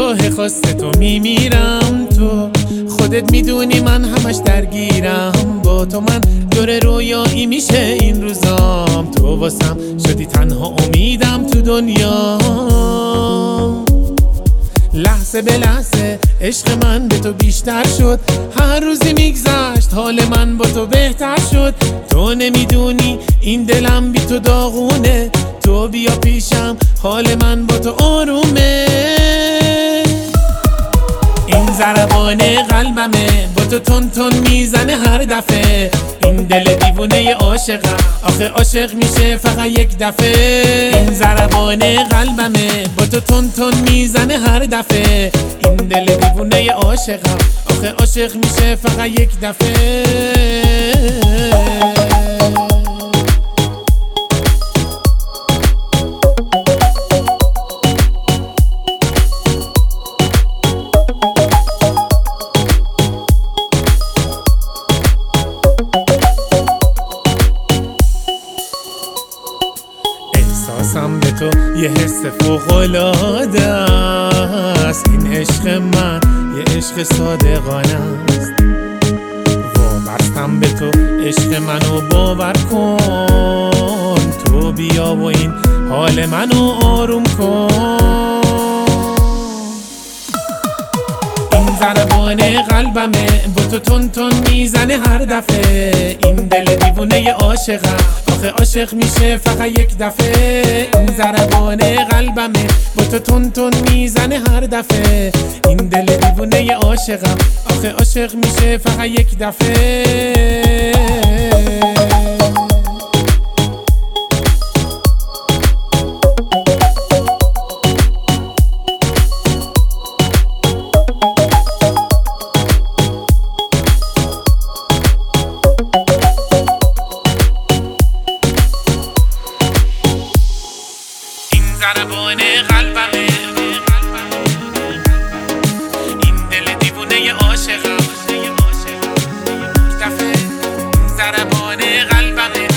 راه خواست تو میمیرم. تو خودت میدونی من همش درگیرم، با تو من دور رویایی میشه این روزام. تو واسم شدی تنها امیدم تو دنیا. لحظه به لحظه عشق من به تو بیشتر شد، هر روزی میگذشت حال من با تو بهتر شد. تو نمیدونی این دلم بی تو داغونه، تو بیا پیشم حال من با تو آرومه. این ضربان قلبمه با تو تون تون میزنه هر دفعه. این دل دیوونه عاشقم آخه عاشق میشه فقط یک دفعه. این ضربان قلبمه با تو تون تون میزنه هر دفعه. این دل دیوونه عاشقم آخه عاشق میشه فقط یک دفعه. احساسم به تو یه حس فوق‌العاده است. این عشق من یه عشق صادقانه است. وابستم به تو عشق منو باور کن. تو بیا و این حال منو آروم کن. این ضربان قلبمه با تو تون تون میزنه هر دفعه. این دل دیوونه عاشقم آخه عاشق میشه فقط یک دفعه. این ضربان قلبمه با تو تون تون میزنه هر دفعه. این دل دیوونه عاشقم آخه عاشق میشه فقط یک دفعه. ضربان قلبمه این دل دیوونه عاشقم دفعه. ضربان قلبمه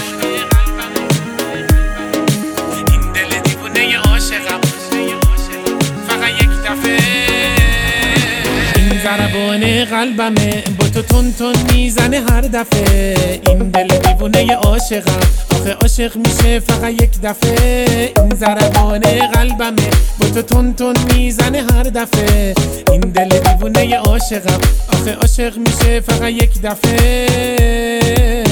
این دل دیوونه عاشقم فقط یک دفعه. این ضربان قلبمه با تو تون تون میزنه هر دفعه. این دل دیوونه عاشقم آخه عاشق میشه فقط یک دفعه. این ضربان قلبمه با تو تون تون میزنه هر دفعه. این دل دیوونه عاشقم آخه عاشق میشه فقط یک دفعه.